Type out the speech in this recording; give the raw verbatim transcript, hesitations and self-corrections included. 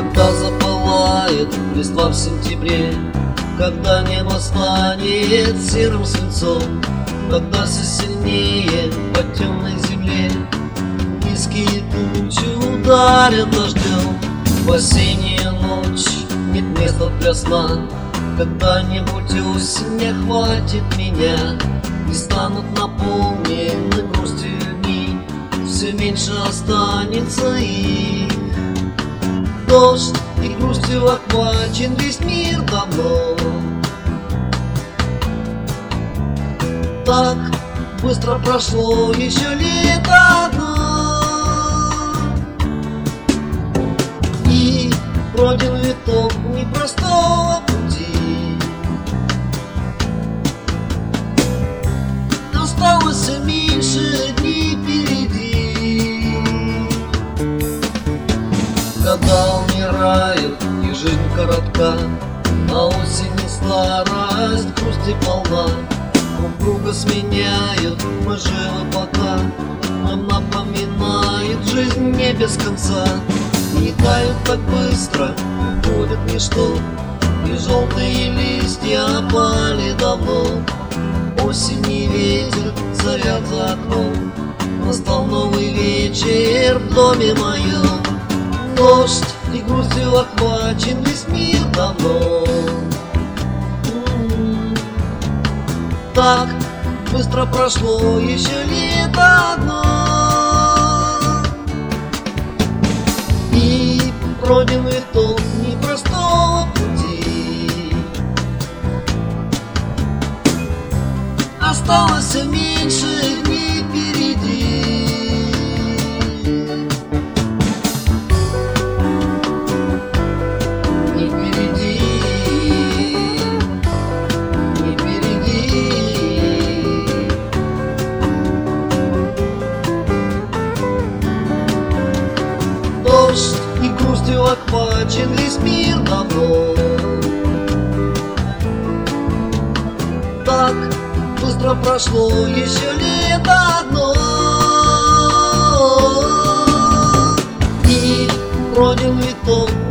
Когда запылает листва в сентябре, когда небо станет серым свинцом, когда все сильнее по темной земле низкие тучи ударят дождем. В осеннюю ночь нет места для сна, когда-нибудь осень охватит меня, и станут наполнены грустью дни, все меньше останется их. Дождь и грустью охвачен весь мир давно. Так быстро прошло еще лето одно, и пройден виток непростого пути. Осталось все меньше дней впереди. Года умирают, и жизнь коротка, а осень и старость грусти полна. Друг друга сменяют, мы живы пока, нам напоминает жизнь не без конца. И тают так быстро, уходит ничто, и желтые листья опали давно. Осень и ветер царят за окном, настал новый вечер в доме моем. Дождь и грустью охвачен весь мир давно. Так быстро прошло еще лето одно, и пройден виток непростого пути. Осталось все меньше дней впереди. Не впереди, не впереди. Дождь и грустью охвачен весь мир давно. Так быстро прошло еще лето одно, и пройден виток